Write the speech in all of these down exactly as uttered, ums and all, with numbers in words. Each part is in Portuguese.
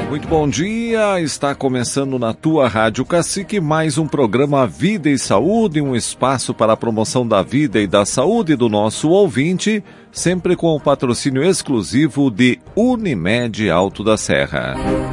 Muito bom dia, está começando na tua Rádio Cacique mais um programa Vida e Saúde, um espaço para a promoção da vida e da saúde do nosso ouvinte, sempre com o patrocínio exclusivo de Unimed Alto da Serra.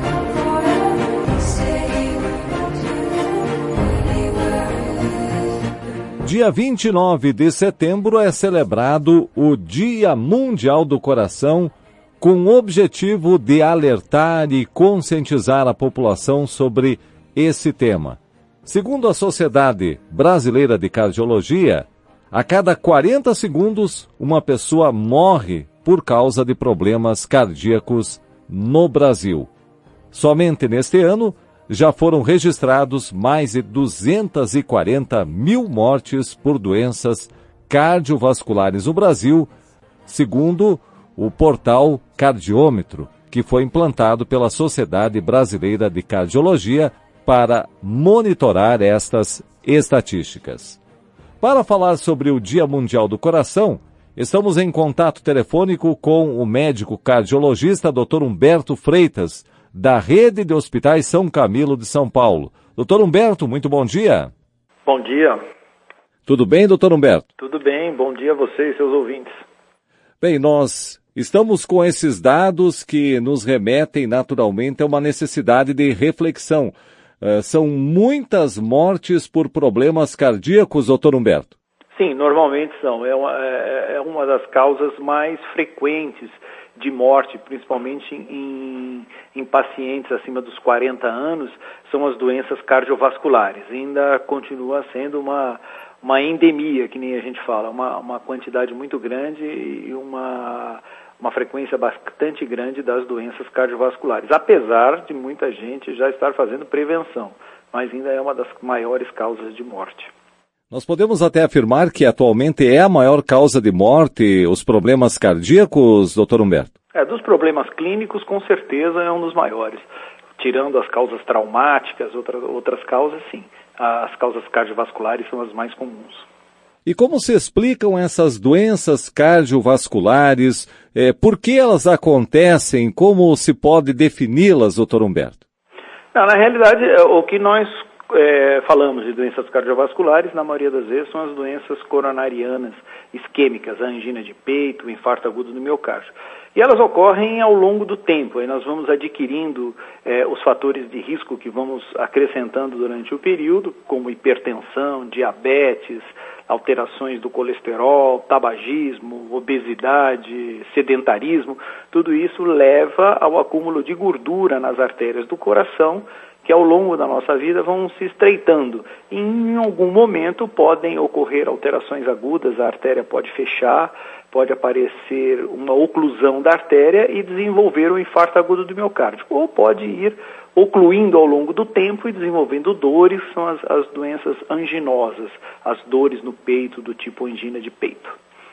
Dia vinte e nove de setembro é celebrado o Dia Mundial do Coração, com o objetivo de alertar e conscientizar a população sobre esse tema. Segundo a Sociedade Brasileira de Cardiologia, a cada quarenta segundos, uma pessoa morre por causa de problemas cardíacos no Brasil. Somente neste ano, já foram registrados mais de duzentas e quarenta mil mortes por doenças cardiovasculares no Brasil, segundo o portal Cardiômetro, que foi implantado pela Sociedade Brasileira de Cardiologia para monitorar estas estatísticas. Para falar sobre o Dia Mundial do Coração, estamos em contato telefônico com o médico cardiologista doutor Humberto Freitas, da Rede de Hospitais São Camilo de São Paulo. doutor Humberto, muito bom dia. Bom dia. Tudo bem, doutor Humberto? Tudo bem, bom dia a você e seus ouvintes. Bem, nós estamos com esses dados que nos remetem naturalmente a uma necessidade de reflexão. Uh, são muitas mortes por problemas cardíacos, doutor Humberto? Sim, normalmente são. É uma, é uma das causas mais frequentes de morte, principalmente em, em pacientes acima dos quarenta anos, são as doenças cardiovasculares. Ainda continua sendo uma, uma endemia, que nem a gente fala, uma, uma quantidade muito grande e uma, uma frequência bastante grande das doenças cardiovasculares, apesar de muita gente já estar fazendo prevenção, mas ainda é uma das maiores causas de morte. Nós podemos até afirmar que atualmente é a maior causa de morte os problemas cardíacos, doutor Humberto? É, dos problemas clínicos, com certeza é um dos maiores. Tirando as causas traumáticas, outras, outras causas, sim. As causas cardiovasculares são as mais comuns. E como se explicam essas doenças cardiovasculares? É, por que elas acontecem? Como se pode defini-las, doutor Humberto? Não, na realidade, o que nós É, falamos de doenças cardiovasculares, na maioria das vezes são as doenças coronarianas isquêmicas, a angina de peito, o infarto agudo do miocárdio. E elas ocorrem ao longo do tempo, aí nós vamos adquirindo é, os fatores de risco que vamos acrescentando durante o período, como hipertensão, diabetes, alterações do colesterol, tabagismo, obesidade, sedentarismo. Tudo isso leva ao acúmulo de gordura nas artérias do coração, que ao longo da nossa vida vão se estreitando. E em algum momento podem ocorrer alterações agudas, a artéria pode fechar, pode aparecer uma oclusão da artéria e desenvolver um infarto agudo do miocárdio. Ou pode ir ocluindo ao longo do tempo e desenvolvendo dores, que são as, as doenças anginosas, as dores no peito do tipo angina de peito.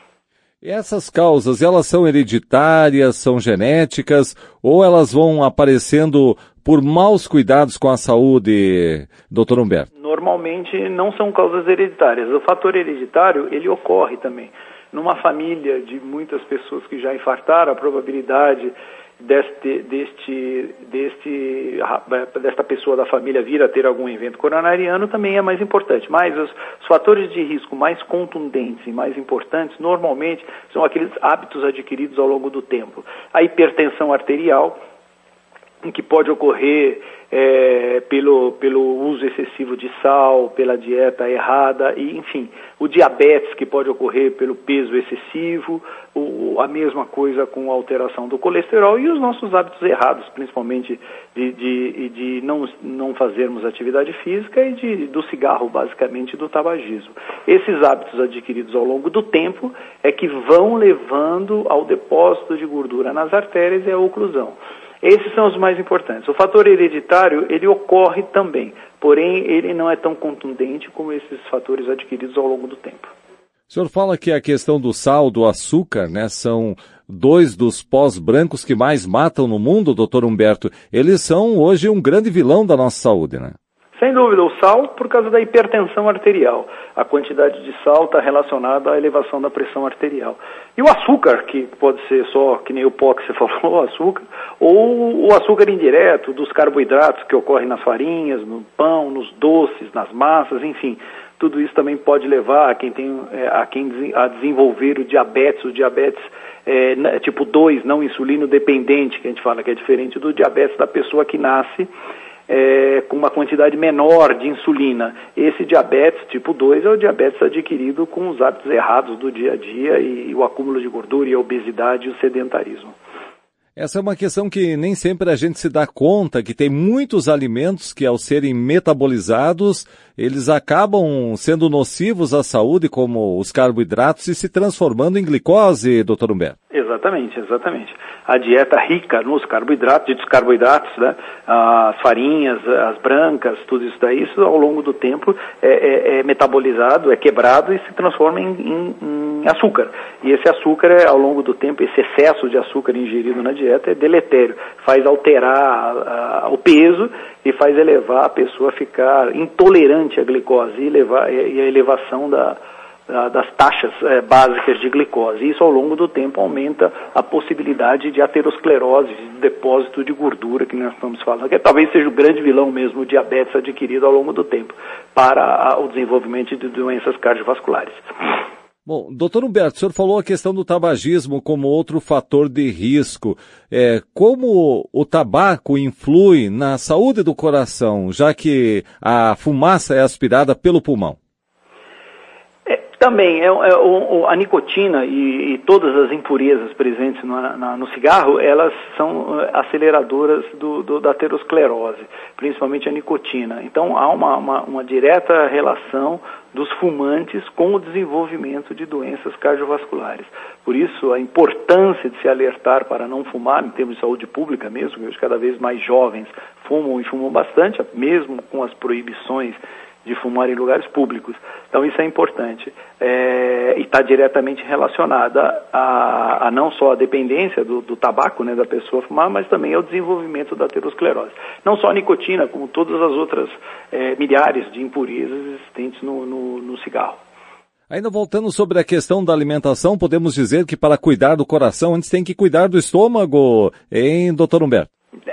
E essas causas, elas são hereditárias, são genéticas, ou elas vão aparecendo por maus cuidados com a saúde, doutor Humberto? Normalmente não são causas hereditárias. O fator hereditário, ele ocorre também. Numa família de muitas pessoas que já infartaram, a probabilidade deste, deste, deste, desta pessoa da família vir a ter algum evento coronariano também é mais importante. Mas os, os fatores de risco mais contundentes e mais importantes, normalmente, são aqueles hábitos adquiridos ao longo do tempo. A hipertensão arterial, que pode ocorrer é, pelo, pelo uso excessivo de sal, pela dieta errada, e, enfim, o diabetes, que pode ocorrer pelo peso excessivo, o, a mesma coisa com a alteração do colesterol e os nossos hábitos errados, principalmente de, de, de não, não fazermos atividade física e de, do cigarro, basicamente, do tabagismo. Esses hábitos adquiridos ao longo do tempo é que vão levando ao depósito de gordura nas artérias e à oclusão. Esses são os mais importantes. O fator hereditário, ele ocorre também, porém ele não é tão contundente como esses fatores adquiridos ao longo do tempo. O senhor fala que a questão do sal, do açúcar, né, são dois dos pós brancos que mais matam no mundo, doutor Humberto. Eles são hoje um grande vilão da nossa saúde, né? Sem dúvida, o sal por causa da hipertensão arterial. A quantidade de sal está relacionada à elevação da pressão arterial. E o açúcar, que pode ser só, que nem o pó que você falou, o açúcar, ou o açúcar indireto dos carboidratos que ocorrem nas farinhas, no pão, nos doces, nas massas, enfim. Tudo isso também pode levar a quem, tem, a quem a desenvolver o diabetes, o diabetes é, tipo dois, não insulino dependente, que a gente fala que é diferente do diabetes da pessoa que nasce É, com uma quantidade menor de insulina. Esse diabetes tipo dois é o diabetes adquirido com os hábitos errados do dia a dia e, e o acúmulo de gordura e a obesidade e o sedentarismo. Essa é uma questão que nem sempre a gente se dá conta, que tem muitos alimentos que ao serem metabolizados, eles acabam sendo nocivos à saúde, como os carboidratos, e se transformando em glicose, doutor Humberto. Exatamente, exatamente. A dieta rica nos carboidratos, ditos carboidratos, né, as farinhas, as brancas, tudo isso daí, isso ao longo do tempo é, é, é metabolizado, é quebrado e se transforma em, em, em açúcar. E esse açúcar, é, ao longo do tempo, esse excesso de açúcar ingerido na dieta é deletério, faz alterar a, a, o peso e faz elevar a pessoa a ficar intolerante à glicose e, levar, e a elevação da das taxas é, básicas de glicose. Isso, ao longo do tempo, aumenta a possibilidade de aterosclerose, de depósito de gordura que nós estamos falando, que talvez seja o grande vilão mesmo, o diabetes adquirido ao longo do tempo, para a, o desenvolvimento de doenças cardiovasculares. Bom, doutor Humberto, o senhor falou a questão do tabagismo como outro fator de risco. É, como o tabaco influi na saúde do coração, já que a fumaça é aspirada pelo pulmão? Também, é, é, o, a nicotina e, e todas as impurezas presentes no, na, no cigarro, elas são aceleradoras do, do, da aterosclerose, principalmente a nicotina. Então, há uma, uma, uma direta relação dos fumantes com o desenvolvimento de doenças cardiovasculares. Por isso, a importância de se alertar para não fumar, em termos de saúde pública mesmo, que hoje cada vez mais jovens fumam e fumam bastante, mesmo com as proibições de fumar em lugares públicos. Então isso é importante. É, e está diretamente relacionada a, a não só a dependência do, do tabaco, né, da pessoa fumar, mas também ao desenvolvimento da aterosclerose. Não só a nicotina, como todas as outras é, milhares de impurezas existentes no, no, no cigarro. Ainda voltando sobre a questão da alimentação, podemos dizer que para cuidar do coração, antes tem que cuidar do estômago, hein, doutor Humberto?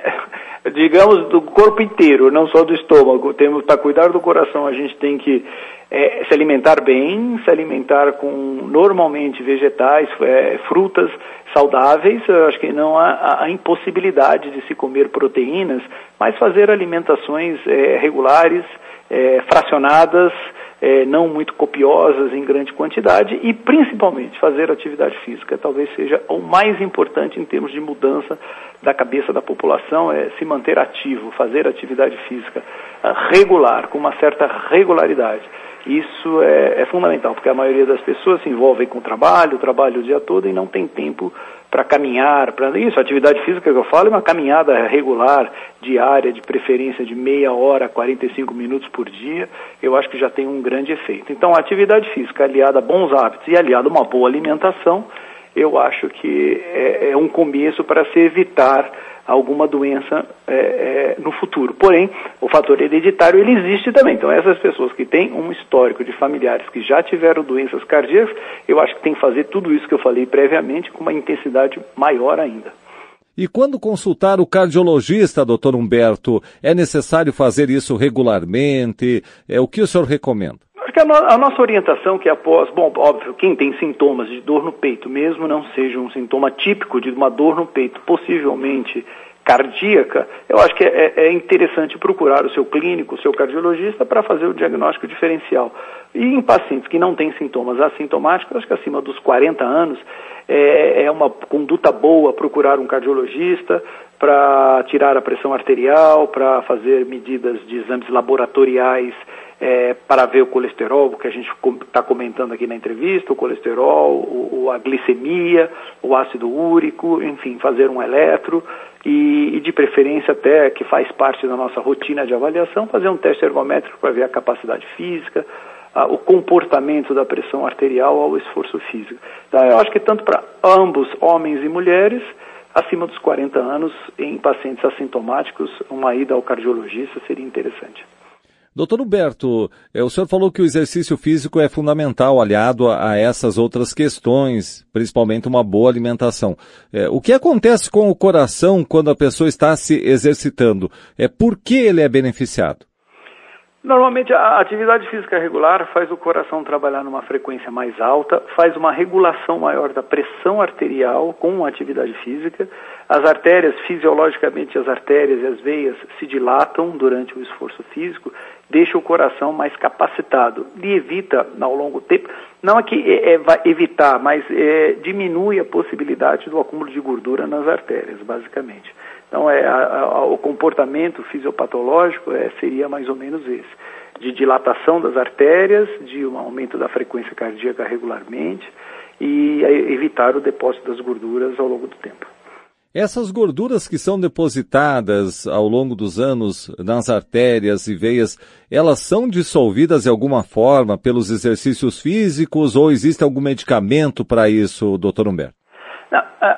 Digamos, do corpo inteiro, não só do estômago. Temos, para cuidar do coração, a gente tem que é, se alimentar bem, se alimentar com, normalmente, vegetais, é, frutas saudáveis. Eu acho que não há a impossibilidade de se comer proteínas, mas fazer alimentações é, regulares, é, fracionadas, É, não muito copiosas em grande quantidade e, principalmente, fazer atividade física. Talvez seja o mais importante em termos de mudança da cabeça da população, é se manter ativo, fazer atividade física regular, com uma certa regularidade. Isso é, é fundamental, porque a maioria das pessoas se envolvem com o trabalho, trabalha o dia todo e não tem tempo para caminhar, para isso. A atividade física que eu falo é uma caminhada regular, diária, de preferência de meia hora, quarenta e cinco minutos por dia, eu acho que já tem um grande efeito. Então, a atividade física aliada a bons hábitos e aliada a uma boa alimentação, eu acho que é, é um começo para se evitar alguma doença é, é, no futuro. Porém, o fator hereditário, ele existe também. Então, essas pessoas que têm um histórico de familiares que já tiveram doenças cardíacas, eu acho que tem que fazer tudo isso que eu falei previamente com uma intensidade maior ainda. E quando consultar o cardiologista, doutor Humberto, é necessário fazer isso regularmente? É, o que o senhor recomenda? Acho que a, no, a nossa orientação que após, bom, óbvio, quem tem sintomas de dor no peito, mesmo não seja um sintoma típico de uma dor no peito, possivelmente cardíaca, eu acho que é, é interessante procurar o seu clínico, o seu cardiologista, para fazer o diagnóstico diferencial. E em pacientes que não têm sintomas assintomáticos, acho que acima dos quarenta anos, é, é uma conduta boa procurar um cardiologista para tirar a pressão arterial, para fazer medidas de exames laboratoriais, É, para ver o colesterol, que a gente está comentando aqui na entrevista, o colesterol, o, a glicemia, o ácido úrico, enfim, fazer um eletro e, e de preferência até, que faz parte da nossa rotina de avaliação, fazer um teste ergométrico para ver a capacidade física, a, o comportamento da pressão arterial ao esforço físico. Então, eu acho que tanto para ambos, homens e mulheres, acima dos quarenta anos, em pacientes assintomáticos, uma ida ao cardiologista seria interessante. Doutor Humberto, o senhor falou que o exercício físico é fundamental, aliado a, a essas outras questões, principalmente uma boa alimentação. É, o que acontece com o coração quando a pessoa está se exercitando? É, por que ele é beneficiado? Normalmente a atividade física regular faz o coração trabalhar numa frequência mais alta, faz uma regulação maior da pressão arterial com a atividade física. As artérias, fisiologicamente as artérias e as veias se dilatam durante o esforço físico, deixa o coração mais capacitado e evita ao longo do tempo, não é que é, é, vai evitar, mas é, diminui a possibilidade do acúmulo de gordura nas artérias, basicamente. Então, é, a, a, o comportamento fisiopatológico é, seria mais ou menos esse, de dilatação das artérias, de um aumento da frequência cardíaca regularmente e evitar o depósito das gorduras ao longo do tempo. Essas gorduras que são depositadas ao longo dos anos nas artérias e veias, elas são dissolvidas de alguma forma pelos exercícios físicos ou existe algum medicamento para isso, doutor Humberto? Não, é...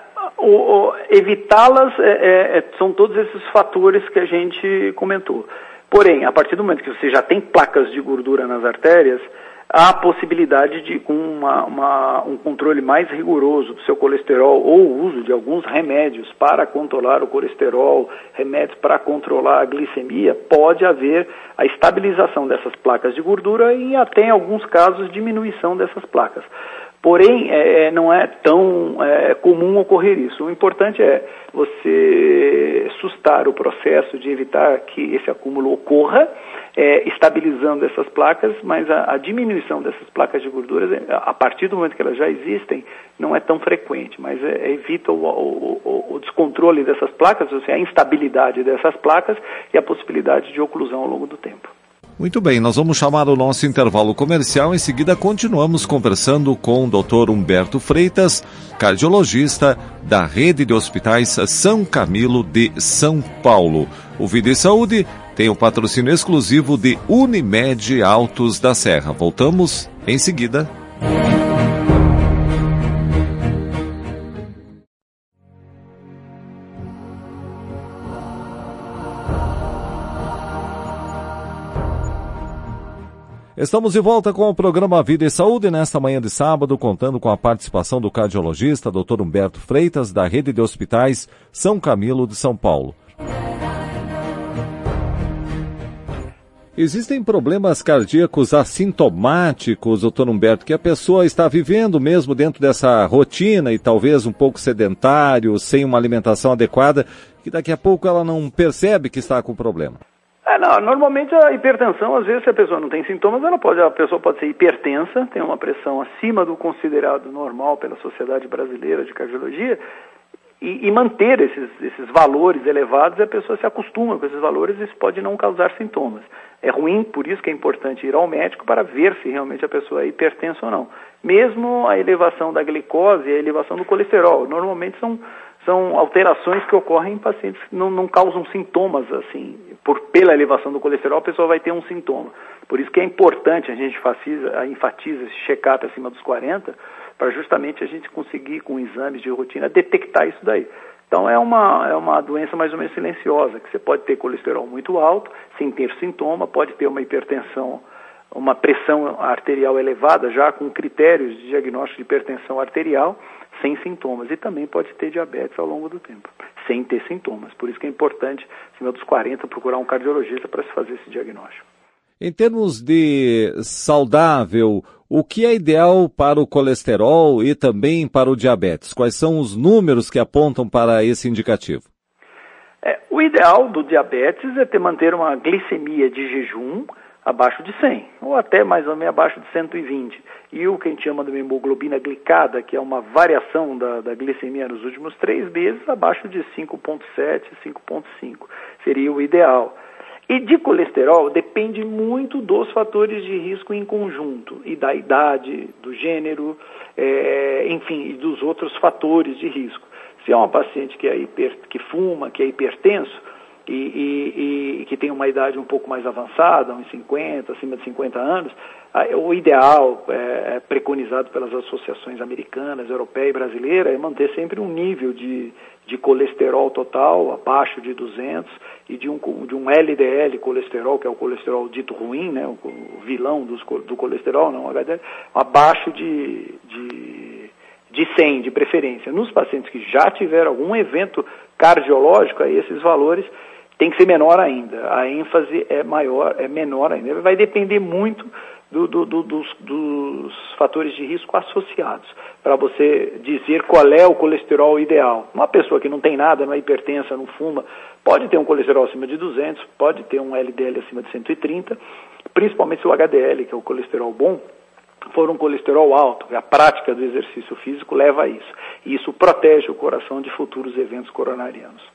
evitá-las é, é, são todos esses fatores que a gente comentou. Porém, a partir do momento que você já tem placas de gordura nas artérias, há a possibilidade de, com uma, uma, um controle mais rigoroso do seu colesterol ou o uso de alguns remédios para controlar o colesterol, remédios para controlar a glicemia, pode haver a estabilização dessas placas de gordura e até, em alguns casos, diminuição dessas placas. Porém, é, não é tão é, comum ocorrer isso. O importante é você sustar o processo de evitar que esse acúmulo ocorra, é, estabilizando essas placas, mas a, a diminuição dessas placas de gorduras, a partir do momento que elas já existem, não é tão frequente, mas é, evita o, o, o descontrole dessas placas, ou seja, a instabilidade dessas placas e a possibilidade de oclusão ao longo do tempo. Muito bem, nós vamos chamar o nosso intervalo comercial. Em seguida, continuamos conversando com o doutor Humberto Freitas, cardiologista da Rede de Hospitais São Camilo de São Paulo. O Vida e Saúde tem o patrocínio exclusivo de Unimed Altos da Serra. Voltamos em seguida. Estamos de volta com o programa Vida e Saúde nesta manhã de sábado, contando com a participação do cardiologista doutor Humberto Freitas, da Rede de Hospitais São Camilo de São Paulo. Existem problemas cardíacos assintomáticos, doutor Humberto, que a pessoa está vivendo mesmo dentro dessa rotina e talvez um pouco sedentário, sem uma alimentação adequada, que daqui a pouco ela não percebe que está com problema. É, não, normalmente a hipertensão, às vezes, se a pessoa não tem sintomas, ela pode, a pessoa pode ser hipertensa, tem uma pressão acima do considerado normal pela Sociedade Brasileira de Cardiologia, e, e manter esses, esses valores elevados, a pessoa se acostuma com esses valores e isso pode não causar sintomas. É ruim, por isso que é importante ir ao médico para ver se realmente a pessoa é hipertensa ou não. Mesmo a elevação da glicose e a elevação do colesterol, normalmente são... São alterações que ocorrem em pacientes que não, não causam sintomas, assim, por, pela elevação do colesterol, a pessoa vai ter um sintoma. Por isso que é importante, a gente enfatiza, enfatiza esse check-up acima dos quarenta, para justamente a gente conseguir, com exames de rotina, detectar isso daí. Então é uma, é uma doença mais ou menos silenciosa, que você pode ter colesterol muito alto, sem ter sintoma, pode ter uma hipertensão, uma pressão arterial elevada, já com critérios de diagnóstico de hipertensão arterial, sem sintomas, e também pode ter diabetes ao longo do tempo, sem ter sintomas. Por isso que é importante, acima dos quarenta, procurar um cardiologista para se fazer esse diagnóstico. Em termos de saudável, o que é ideal para o colesterol e também para o diabetes? Quais são os números que apontam para esse indicativo? É, o ideal do diabetes é ter, manter uma glicemia de jejum abaixo de cem, ou até mais ou menos abaixo de cento e vinte. E o que a gente chama de hemoglobina glicada, que é uma variação da, da glicemia nos últimos três meses, abaixo de cinco vírgula sete, cinco vírgula cinco, seria o ideal. E de colesterol depende muito dos fatores de risco em conjunto, e da idade, do gênero, é, enfim, e dos outros fatores de risco. Se é uma paciente que, é hiper, que fuma, que é hipertenso, e, e, e que tem uma idade um pouco mais avançada, uns cinquenta, acima de cinquenta anos, o ideal é, é preconizado pelas associações americanas, europeia e brasileira é manter sempre um nível de, de colesterol total abaixo de duzentos e de um, de um L D L colesterol, que é o colesterol dito ruim, né, o, o vilão dos, do colesterol, não o H D L, abaixo de, de, de cem, de preferência. Nos pacientes que já tiveram algum evento cardiológico, aí esses valores têm que ser menor ainda. A ênfase é maior, é menor ainda. Vai depender muito Do, do, do, dos, dos fatores de risco associados, para você dizer qual é o colesterol ideal. Uma pessoa que não tem nada, não é hipertensa, não fuma, pode ter um colesterol acima de duzentos, pode ter um L D L acima de cento e trinta, principalmente se o H D L, que é o colesterol bom, for um colesterol alto. A prática do exercício físico leva a isso. E isso protege o coração de futuros eventos coronarianos.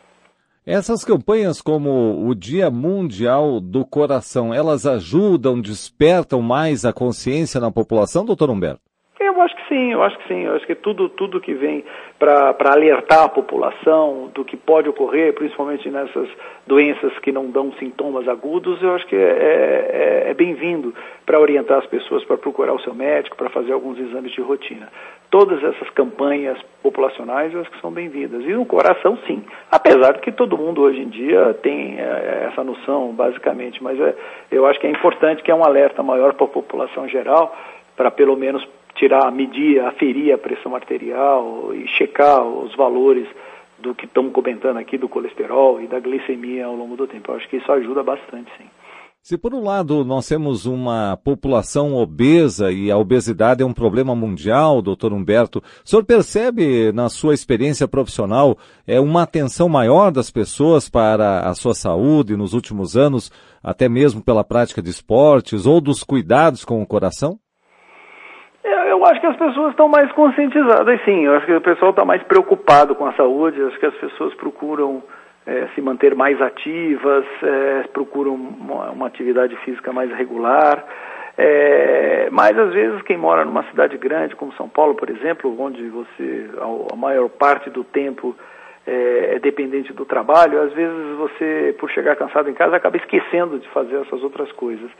Essas campanhas como o Dia Mundial do Coração, elas ajudam, despertam mais a consciência na população, doutor Humberto? Eu acho que sim, eu acho que sim. Eu acho que tudo, tudo que vem para alertar a população do que pode ocorrer, principalmente nessas doenças que não dão sintomas agudos, eu acho que é, é, é bem-vindo para orientar as pessoas para procurar o seu médico, para fazer alguns exames de rotina. Todas essas campanhas populacionais eu acho que são bem-vindas. E no coração, sim. Apesar de que todo mundo hoje em dia tem é, essa noção, basicamente. Mas é, eu acho que é importante que é um alerta maior para a população geral, para pelo menos tirar, medir, aferir a pressão arterial e checar os valores do que estamos comentando aqui, do colesterol e da glicemia ao longo do tempo. Eu acho que isso ajuda bastante, sim. Se por um lado nós temos uma população obesa e a obesidade é um problema mundial, doutor Humberto, o senhor percebe na sua experiência profissional é, uma atenção maior das pessoas para a sua saúde nos últimos anos, até mesmo pela prática de esportes ou dos cuidados com o coração? Eu acho que as pessoas estão mais conscientizadas, sim. Eu acho que o pessoal está mais preocupado com a saúde. Eu acho que as pessoas procuram é, se manter mais ativas, é, procuram uma, uma atividade física mais regular. É, mas, às vezes, quem mora numa cidade grande, como São Paulo, por exemplo, onde você, a, a maior parte do tempo é, é dependente do trabalho, às vezes você, por chegar cansado em casa, acaba esquecendo de fazer essas outras coisas.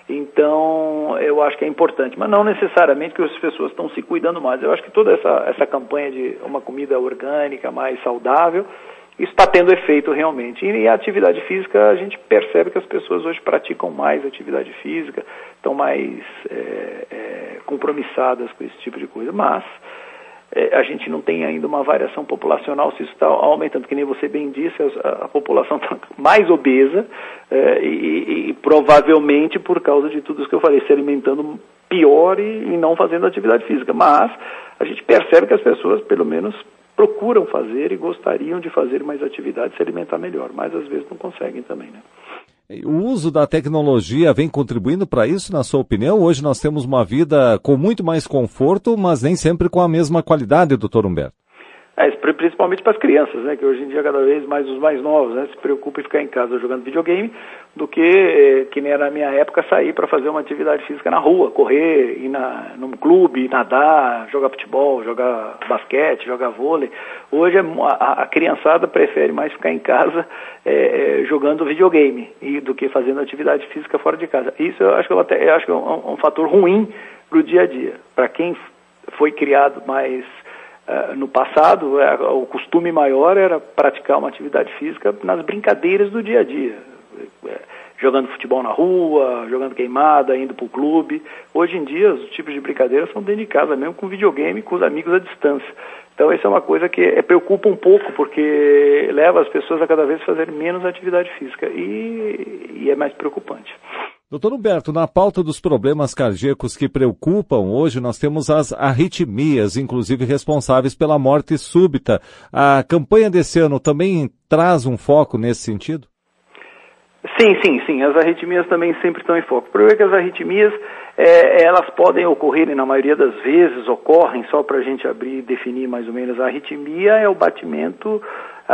Então, eu acho que é importante, mas não necessariamente que as pessoas estão se cuidando mais. Eu acho que toda essa, essa campanha de uma comida orgânica, mais saudável, isso está tendo efeito realmente. E a atividade física, a gente percebe que as pessoas hoje praticam mais atividade física, estão mais é, é, compromissadas com esse tipo de coisa, mas é, a gente não tem ainda uma variação populacional, se isso está aumentando, que nem você bem disse, a, a população está mais obesa, é, e, e provavelmente por causa de tudo isso que eu falei, se alimentando pior e, e não fazendo atividade física, mas a gente percebe que as pessoas pelo menos procuram fazer e gostariam de fazer mais atividade, se alimentar melhor, mas às vezes não conseguem também, né? O uso da tecnologia vem contribuindo para isso, na sua opinião? Hoje nós temos uma vida com muito mais conforto, mas nem sempre com a mesma qualidade, doutor Humberto. É, principalmente para as crianças, né, que hoje em dia cada vez mais os mais novos, né, se preocupam em ficar em casa jogando videogame do que, eh, que nem era na minha época, sair para fazer uma atividade física na rua, correr, ir na, num clube, nadar, jogar futebol, jogar basquete, jogar vôlei. Hoje a, a criançada prefere mais ficar em casa eh, jogando videogame e, do que fazendo atividade física fora de casa. Isso eu acho que, eu até, eu acho que é um, um fator ruim para o dia a dia. Para quem foi criado mais Uh, no passado, uh, o costume maior era praticar uma atividade física nas brincadeiras do dia a dia, uh, jogando futebol na rua, jogando queimada, indo para o clube. Hoje em dia, os tipos de brincadeiras são dentro de casa mesmo, com videogame, com os amigos à distância. Então, isso é uma coisa que é, preocupa um pouco, porque leva as pessoas a cada vez fazerem menos atividade física, e, e é mais preocupante. Doutor Humberto, na pauta dos problemas cardíacos que preocupam hoje, nós temos as arritmias, inclusive responsáveis pela morte súbita. A campanha desse ano também traz um foco nesse sentido? Sim, sim, sim. As arritmias também sempre estão em foco. O problema é que as arritmias, é, elas podem ocorrer, e na maioria das vezes ocorrem, só para a gente abrir e definir mais ou menos, a arritmia é o batimento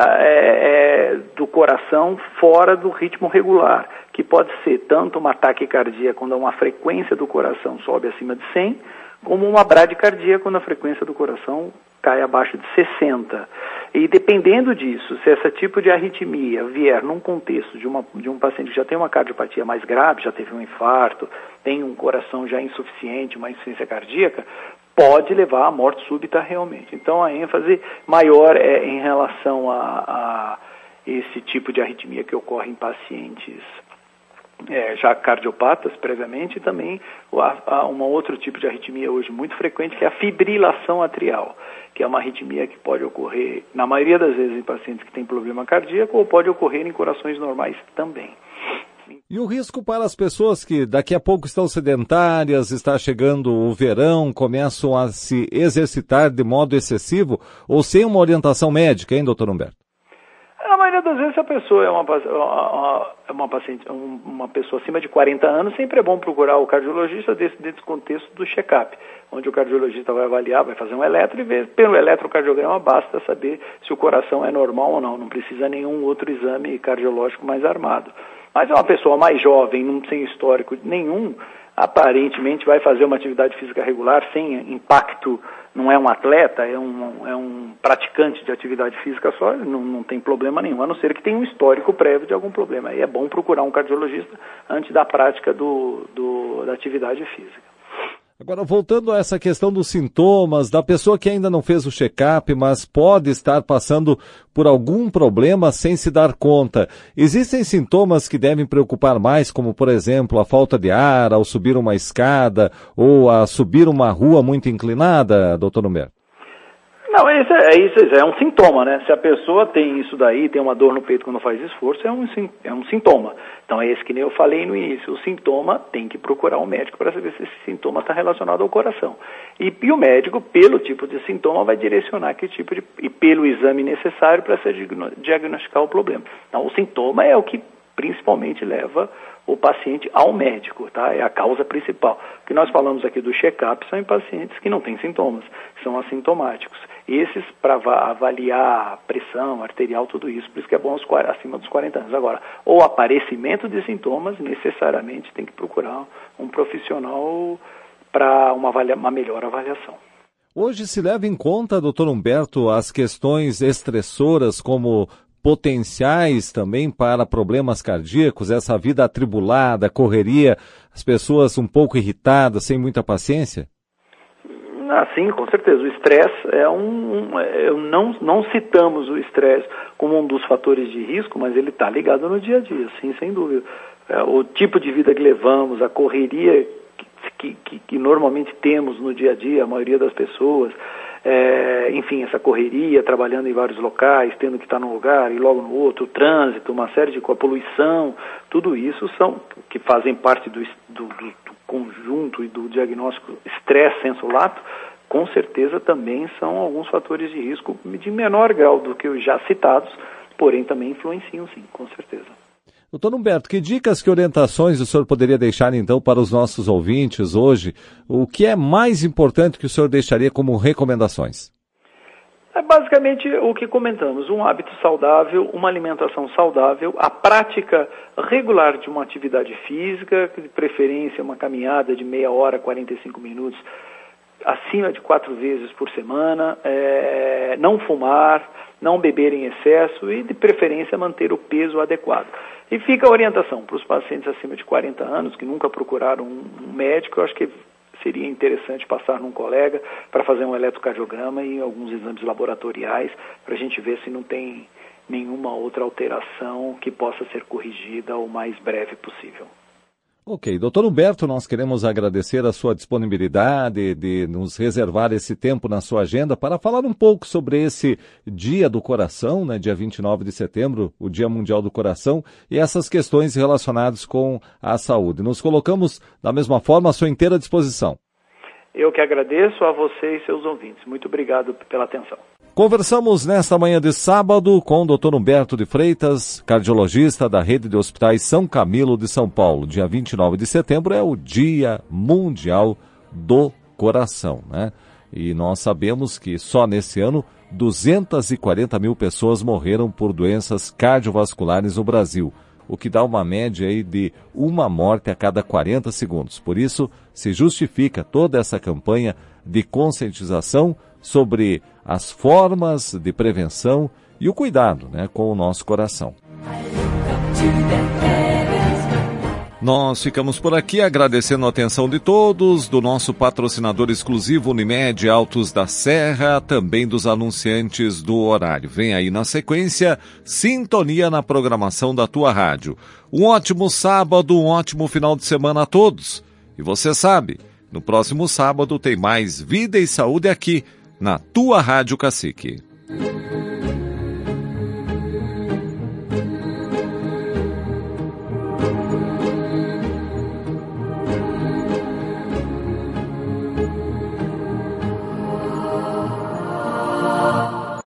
é, é, do coração fora do ritmo regular, que pode ser tanto uma taquicardia quando uma frequência do coração sobe acima de cem, como uma bradicardia quando a frequência do coração cai abaixo de sessenta. E dependendo disso, se esse tipo de arritmia vier num contexto de, uma, de um paciente que já tem uma cardiopatia mais grave, já teve um infarto, tem um coração já insuficiente, uma insuficiência cardíaca, pode levar à morte súbita realmente. Então a ênfase maior é em relação a, a esse tipo de arritmia que ocorre em pacientes É, já cardiopatas previamente, e também há um outro tipo de arritmia hoje muito frequente, que é a fibrilação atrial, que é uma arritmia que pode ocorrer, na maioria das vezes, em pacientes que têm problema cardíaco, ou pode ocorrer em corações normais também. E o risco para as pessoas que daqui a pouco estão sedentárias, está chegando o verão, começam a se exercitar de modo excessivo, ou sem uma orientação médica, hein, doutor Humberto? Na maioria das vezes, se a pessoa é uma, uma, uma paciente, uma pessoa acima de quarenta anos, sempre é bom procurar o cardiologista desse, desse contexto do check-up, onde o cardiologista vai avaliar, vai fazer um eletro e ver, pelo eletrocardiograma basta saber se o coração é normal ou não, não precisa nenhum outro exame cardiológico mais armado. Mas é uma pessoa mais jovem, não sem histórico nenhum, aparentemente vai fazer uma atividade física regular sem impacto, não é um atleta, é um, é um praticante de atividade física só, não, não tem problema nenhum, a não ser que tenha um histórico prévio de algum problema. Aí é bom procurar um cardiologista antes da prática do, do, da atividade física. Agora, voltando a essa questão dos sintomas, da pessoa que ainda não fez o check-up, mas pode estar passando por algum problema sem se dar conta. Existem sintomas que devem preocupar mais, como, por exemplo, a falta de ar ao subir uma escada ou a subir uma rua muito inclinada, doutor Humberto? Não, isso é, isso é um sintoma, né? Se a pessoa tem isso daí, tem uma dor no peito quando faz esforço, é um, é um sintoma. Então é esse que nem eu falei no início, o sintoma tem que procurar um médico para saber se esse sintoma está relacionado ao coração. E, e o médico, pelo tipo de sintoma, vai direcionar que tipo de, e pelo exame necessário para se diagnosticar o problema. Então o sintoma é o que principalmente leva o paciente ao médico, tá? É a causa principal. O que nós falamos aqui do check-up são em pacientes que não têm sintomas, são assintomáticos. Esses, para avaliar pressão arterial, tudo isso, por isso que é bom os, acima dos quarenta anos. Agora, o aparecimento de sintomas, necessariamente tem que procurar um profissional para uma, uma melhor avaliação. Hoje se leva em conta, doutor Humberto, as questões estressoras como potenciais também para problemas cardíacos, essa vida atribulada, correria, as pessoas um pouco irritadas, sem muita paciência? Ah, sim, com certeza. O estresse é um... é, não, não citamos o estresse como um dos fatores de risco, mas ele está ligado no dia a dia, sim, sem dúvida. É, o tipo de vida que levamos, a correria que, que, que normalmente temos no dia a dia, a maioria das pessoas, é, enfim, essa correria, trabalhando em vários locais, tendo que estar num lugar e logo no outro, o trânsito, uma série de... a poluição, tudo isso são que fazem parte do, do, do conjunto e do diagnóstico estresse senso-lato, com certeza também são alguns fatores de risco de menor grau do que os já citados, porém também influenciam sim, com certeza. Doutor Humberto, que dicas, que orientações o senhor poderia deixar então para os nossos ouvintes hoje? O que é mais importante que o senhor deixaria como recomendações? É basicamente o que comentamos, um hábito saudável, uma alimentação saudável, a prática regular de uma atividade física, de preferência uma caminhada de meia hora, quarenta e cinco minutos, acima de quatro vezes por semana, é, não fumar, não beber em excesso e de preferência manter o peso adequado. E fica a orientação para os pacientes acima de quarenta anos que nunca procuraram um médico, eu acho que seria interessante passar num colega para fazer um eletrocardiograma e alguns exames laboratoriais para a gente ver se não tem nenhuma outra alteração que possa ser corrigida o mais breve possível. Ok, doutor Humberto, nós queremos agradecer a sua disponibilidade de nos reservar esse tempo na sua agenda para falar um pouco sobre esse Dia do Coração, né, dia vinte e nove de setembro, o Dia Mundial do Coração, e essas questões relacionadas com a saúde. Nos colocamos, da mesma forma, à sua inteira disposição. Eu que agradeço a você e seus ouvintes. Muito obrigado pela atenção. Conversamos nesta manhã de sábado com o doutor Humberto de Freitas, cardiologista da Rede de Hospitais São Camilo de São Paulo. Dia vinte e nove de setembro é o Dia Mundial do Coração, né? E nós sabemos que só nesse ano duzentas e quarenta mil pessoas morreram por doenças cardiovasculares no Brasil, o que dá uma média aí de uma morte a cada quarenta segundos. Por isso, se justifica toda essa campanha de conscientização sobre as formas de prevenção e o cuidado, né, com o nosso coração. Nós ficamos por aqui agradecendo a atenção de todos, do nosso patrocinador exclusivo Unimed Altos da Serra, também dos anunciantes do horário. Vem aí na sequência, sintonia na programação da tua rádio. Um ótimo sábado, um ótimo final de semana a todos. E você sabe, no próximo sábado tem mais Vida e Saúde aqui, na tua Rádio Cacique.